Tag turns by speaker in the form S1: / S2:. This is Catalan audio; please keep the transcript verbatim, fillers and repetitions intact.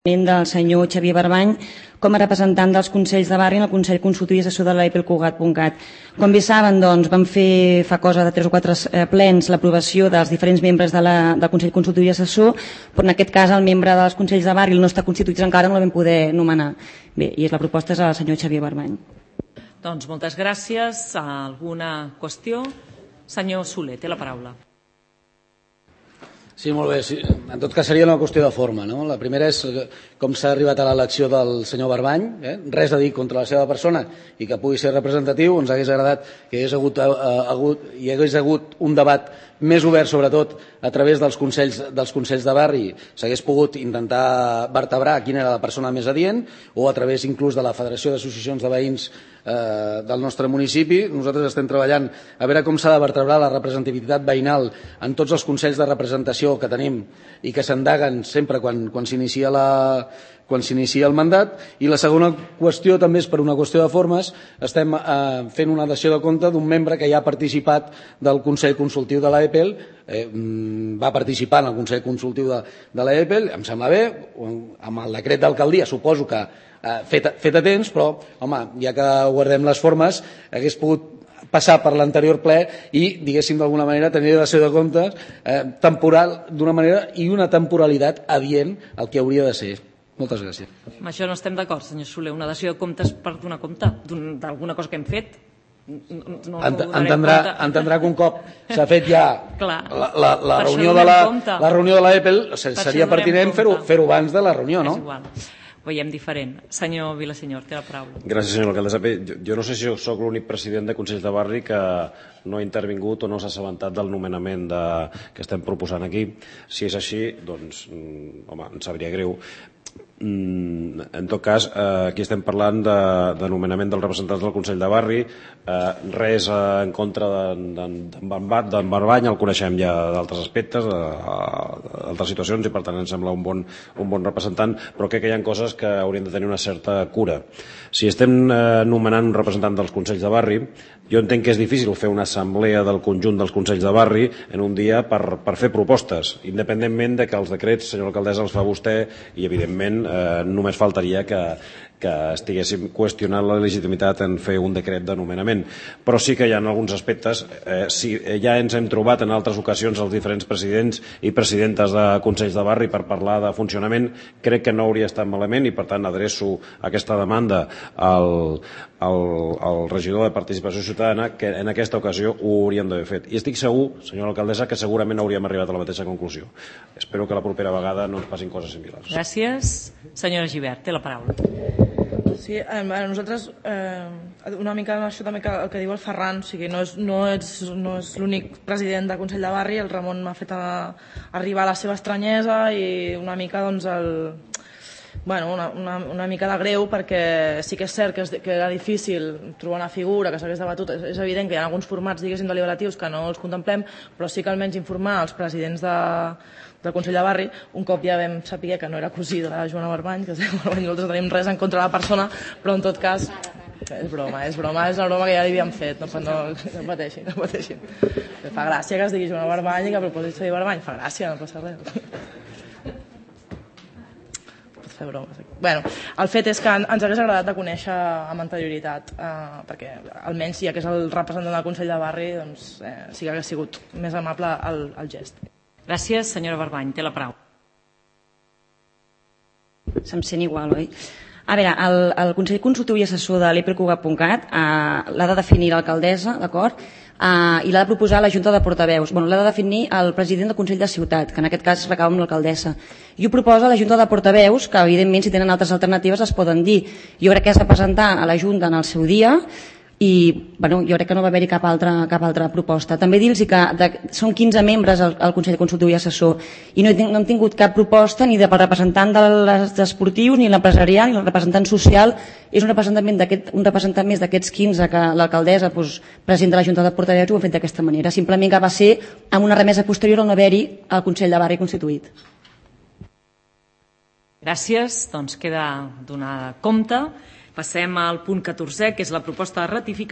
S1: del senyor Xavier Barbany com a representant dels Consells de Barri en el Consell Consultiu i Assessor de l'A E P el Cugat punt cat. Com bé saben, doncs, vam fer fa cosa de tres o quatre plens l'aprovació dels diferents membres de la, del Consell Consultiu i Assessor, però en aquest cas el membre dels Consells de Barri, el no està constituït encara, no el vam poder nomenar. Bé, i la proposta és el senyor Xavier Barbany.
S2: Doncs moltes gràcies. Alguna qüestió? Senyor Soler, té la paraula.
S3: Sí, molt bé. Sí. En tot cas seria una qüestió de forma. No? La primera és com s'ha arribat a l'elecció del senyor Barbany. Eh? Res a dir contra la seva persona i que pugui ser representatiu. Ens hagués agradat que hi hagués hagut, eh, hagut, hi hagués hagut un debat més obert, sobretot a través dels consells, dels consells de barri. S'hagués pogut intentar vertebrar quina era la persona més adient, o a través inclús de la Federació d'Associacions de Veïns eh, del nostre municipi. Nosaltres estem treballant a veure com s'ha de vertebrar la representativitat veïnal en tots els consells de representació que tenim i que s'endaguen sempre quan, quan s'inicia la quan s'inicia el mandat. I la segona qüestió també és per una qüestió de formes. Estem eh, fent una dació de compte d'un membre que ja ha participat del Consell Consultiu de l'A E P E L, eh, va participar en el Consell Consultiu de, de l'A E P E L, em sembla bé, amb el decret d'alcaldia suposo que eh, fet, fet a temps, però home, ja que guardem les formes, hagués pogut passar per l'anterior ple i, diguéssim, d'alguna manera tenir dació de comptes eh, temporal d'una manera i una temporalitat adient al que hauria de ser. Moltes gràcies.
S2: Amb això no estem d'acord, senyor Soler. Una dació de comptes per donar compte d'alguna cosa que hem fet.
S3: No, entendrà, entendrà que un cop s'ha fet ja la, la, la, reunió de la, la reunió de l'A E P E L seria pertinent fer-ho fer abans de la reunió, no?
S2: És igual. Veiem diferent. Senyor Vilasenyor, té la paraula.
S4: Gràcies, senyor alcaldessa. Jo, jo no sé si soc l'únic president de Consells de Barri que no ha intervingut o no s'ha assabentat del nomenament de, que estem proposant aquí. Si és així, doncs, home, em sabria greu. En tot cas, aquí estem parlant de, de nomenament dels representants del Consell de Barri, eh, res en contra d'en Barbany, el coneixem ja d'altres aspectes, d'altres situacions, i per tant ens sembla un bon, un bon representant, però crec que hi ha coses que haurien de tenir una certa cura. Si estem eh, nomenant un representant dels Consells de Barri, jo entenc que és difícil fer una assemblea del conjunt dels Consells de Barri en un dia per, per fer propostes, independentment de que els decrets, senyora alcaldessa, els fa vostè i, evidentment, eh, només faltaria que, que estiguéssim qüestionant la legitimitat en fer un decret de nomenament. Però sí que hi ha alguns aspectes, eh, si ja ens hem trobat en altres ocasions els diferents presidents i presidentes de Consells de Barri per parlar de funcionament, crec que no hauria estat malament i, per tant, adreço aquesta demanda al, al, al regidor de Participació Ciutadana, que en aquesta ocasió ho hauríem d'haver fet. I estic segur, senyora alcaldessa, que segurament hauríem arribat a la mateixa conclusió. Espero que la propera vegada no ens passin coses similars.
S2: Gràcies. Senyora Gibert, té la paraula.
S5: Sí, eh, nosaltres, eh, una mica això també que, el que diu el Ferran, o sigui, no és, no és, no és l'únic president del Consell de Barri, el Ramon m'ha fet a, arribar a la seva estranyesa i una mica, doncs, el, bueno, una, una, una mica de greu, perquè sí que és cert que, és, que era difícil trobar una figura que s'hagués debatut. És, és evident que hi ha alguns formats, diguéssim, deliberatius que no els contemplem, però sí que almenys informar els presidents de, del Consell de Barri, un cop ja vam saber que no era cosí de la Joana Barbany, que nosaltres tenim res en contra de la persona, però en tot cas és broma, és broma, és una broma que ja li havíem fet, no, no, no pateixin, no pateixin. Fa gràcia que es digui Joana Barbany i que a propòsit Xavier Barbany, fa gràcia, no passa res. Pots fer bromes. Bueno, el fet és que ens hagués agradat de conèixer amb anterioritat, eh, perquè almenys ja que és el representant del Consell de Barri, doncs eh, sí que hagués sigut més amable el, el gest.
S2: Gràcies, senyora Barbany. Té la paraula.
S1: Se'm sent igual, oi? A veure, el, el Consell Consultiu i Assessor de l'A E P E L Cugat punt cat eh, l'ha de definir l'alcaldessa, d'acord? Eh, I l'ha de proposar la Junta de Portaveus. Bueno, l'ha de definir el president del Consell de Ciutat, que en aquest cas recau amb l'alcaldessa. I ho proposa la Junta de Portaveus, que evidentment si tenen altres alternatives les poden dir. Jo crec que has de presentar a la Junta en el seu dia i bueno, jo crec que no va haver-hi cap altra, cap altra proposta. També dir-los que de, són quinze membres al, al Consell Consultiu i Assessor i no, he, no hem tingut cap proposta ni del representant de les esportius, ni l'empresarial, ni el representant social. És un representant, un representant més d'aquests quinze que l'alcaldessa, doncs, president de la Junta de Portaveus, ho ha fet d'aquesta manera. Simplement que va ser amb una remesa posterior al no haver-hi el Consell de Barri constituït.
S2: Gràcies. Doncs queda donada compte. Passem al punt catorzè, que és la proposta de ratificació